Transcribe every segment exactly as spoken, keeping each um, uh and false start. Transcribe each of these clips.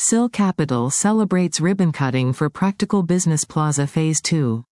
Sill Capital celebrates ribbon cutting for Practical Business Plaza Phase two.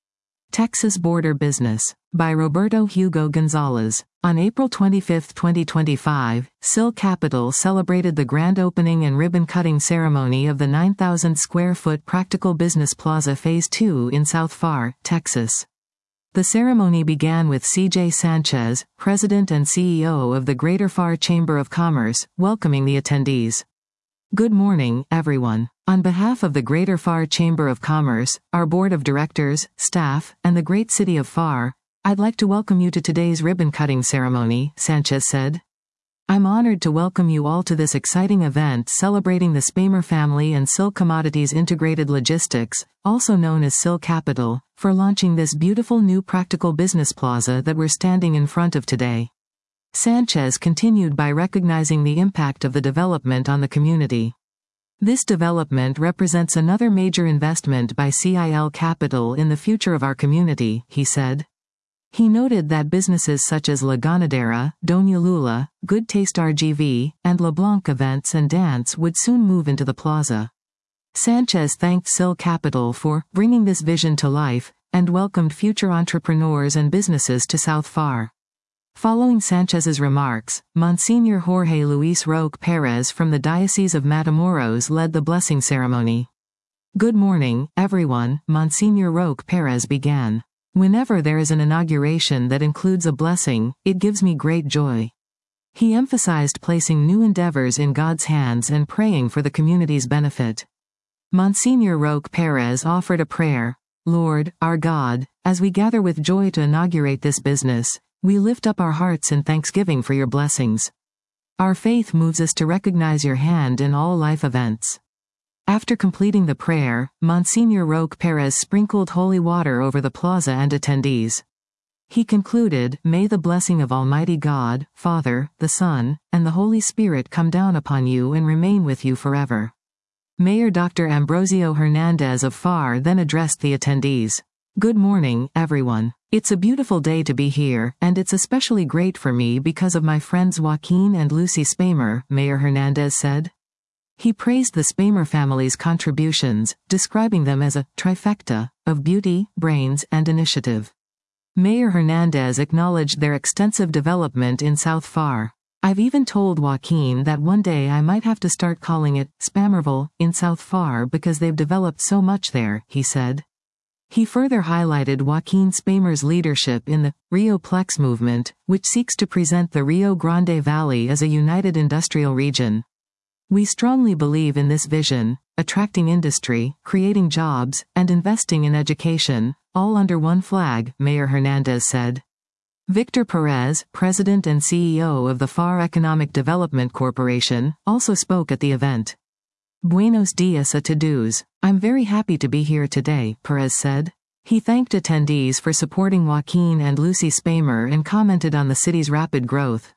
Texas Border Business, by Roberto Hugo Gonzalez. On April twenty-fifth, twenty twenty-five, Sill Capital celebrated the grand opening and ribbon-cutting ceremony of the nine thousand square foot Practical Business Plaza Phase two in South Pharr, Texas. The ceremony began with C J Sanchez, President and C E O of the Greater Pharr Chamber of Commerce, welcoming the attendees. Good morning, everyone. On behalf of the Greater Pharr Chamber of Commerce, our board of directors, staff, and the great city of Pharr, I'd like to welcome you to today's ribbon-cutting ceremony, Sanchez said. I'm honored to welcome you all to this exciting event celebrating the Spamer family and Sill Commodities Integrated Logistics, also known as Sill Capital, for launching this beautiful new practical business plaza that we're standing in front of today. Sanchez continued by recognizing the impact of the development on the community. This development represents another major investment by Sill Capital in the future of our community, he said. He noted that businesses such as La Ganadera, Doña Lula, Good Taste R G V, and LeBlanc Events and Dance would soon move into the plaza. Sanchez thanked Sill Capital for bringing this vision to life, and welcomed future entrepreneurs and businesses to South Pharr. Following Sanchez's remarks, Monsignor Jorge Luis Roque Perez from the Diocese of Matamoros led the blessing ceremony. Good morning, everyone, Monsignor Roque Perez began. Whenever there is an inauguration that includes a blessing, it gives me great joy. He emphasized placing new endeavors in God's hands and praying for the community's benefit. Monsignor Roque Perez offered a prayer. Lord, our God, as we gather with joy to inaugurate this business, we lift up our hearts in thanksgiving for your blessings. Our faith moves us to recognize your hand in all life events. After completing the prayer, Monsignor Roque Perez sprinkled holy water over the plaza and attendees. He concluded, May the blessing of Almighty God, Father, the Son, and the Holy Spirit come down upon you and remain with you forever. Mayor Doctor Ambrosio Hernandez of Pharr then addressed the attendees. Good morning, everyone. It's a beautiful day to be here, and it's especially great for me because of my friends Joaquin and Lucy Spamer, Mayor Hernandez said. He praised the Spamer family's contributions, describing them as a trifecta of beauty, brains, and initiative. Mayor Hernandez acknowledged their extensive development in South Pharr. I've even told Joaquin that one day I might have to start calling it Spamerville in South Pharr because they've developed so much there, he said. He further highlighted Joaquin Spamer's leadership in the Rio Plex movement, which seeks to present the Rio Grande Valley as a united industrial region. We strongly believe in this vision, attracting industry, creating jobs, and investing in education, all under one flag, Mayor Hernandez said. Victor Perez, President and C E O of the Pharr Economic Development Corporation, also spoke at the event. Buenos dias a todos. I'm very happy to be here today, Perez said. He thanked attendees for supporting Joaquin and Lucy Spamer and commented on the city's rapid growth.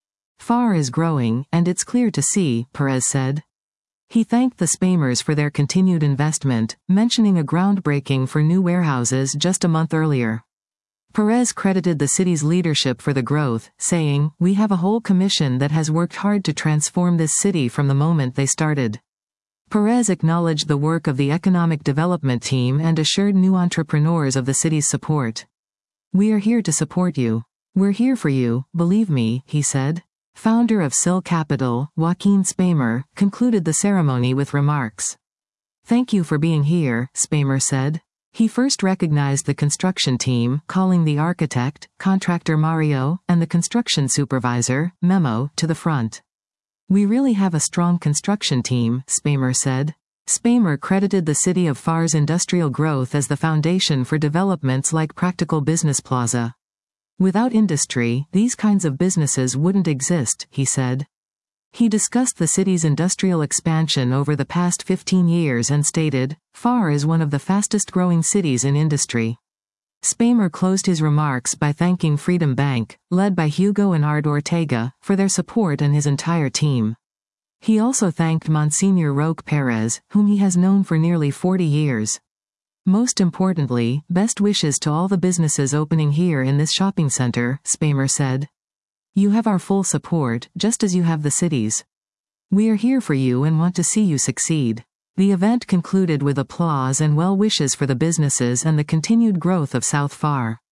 Pharr is growing, and it's clear to see, Perez said. He thanked the Spamers for their continued investment, mentioning a groundbreaking for new warehouses just a month earlier. Perez credited the city's leadership for the growth, saying, We have a whole commission that has worked hard to transform this city from the moment they started. Perez acknowledged the work of the economic development team and assured new entrepreneurs of the city's support. We are here to support you. We're here for you, believe me, he said. Founder of Sill Capital, Joaquin Spamer, concluded the ceremony with remarks. Thank you for being here, Spamer said. He first recognized the construction team, calling the architect, contractor Mario, and the construction supervisor, Memo, to the front. We really have a strong construction team, Spamer said. Spamer credited the city of Pharr's industrial growth as the foundation for developments like Practical Business Plaza. Without industry, these kinds of businesses wouldn't exist, he said. He discussed the city's industrial expansion over the past fifteen years and stated, Pharr is one of the fastest growing cities in industry. Spamer closed his remarks by thanking Freedom Bank, led by Hugo and Ard Ortega, for their support and his entire team. He also thanked Monsignor Roque Perez, whom he has known for nearly forty years. Most importantly, best wishes to all the businesses opening here in this shopping center, Spamer said. You have our full support, just as you have the city's. We are here for you and want to see you succeed. The event concluded with applause and well wishes for the businesses and the continued growth of South F A R.